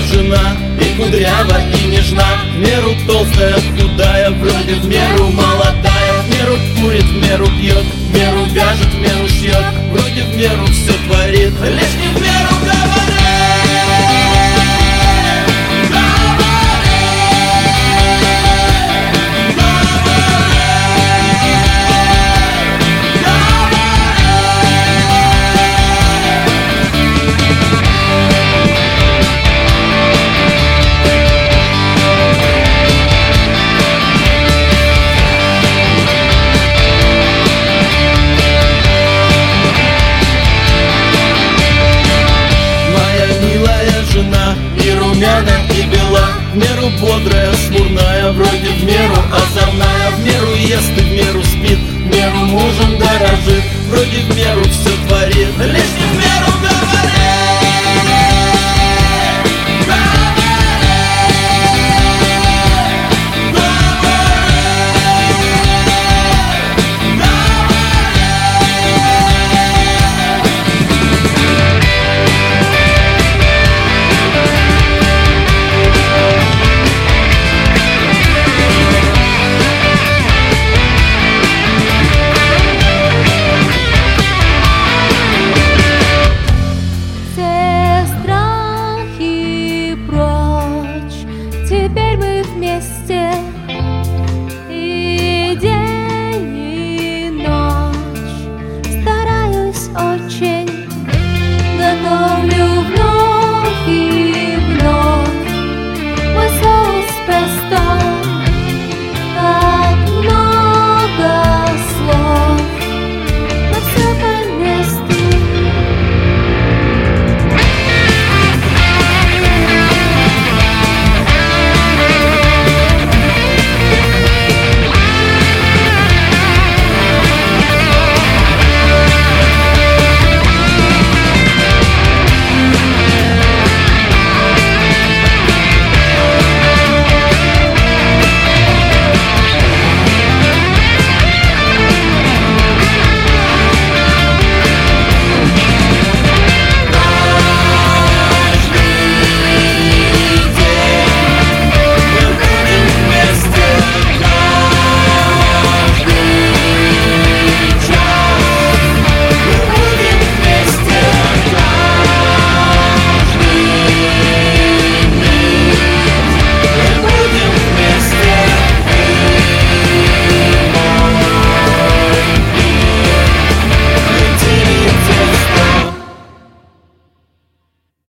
жена, и кудрява, и нежна, в меру толстая, худая, вроде в меру молодая, в меру курит, в меру пьет, в меру вяжет, в меру шьет, вроде в меру все творит, лишь не в меру говорит. И бела, в меру бодрая, смурная, вроде в меру озорная, в меру ест и в меру спит, в меру мужем дорожит, вроде в меру все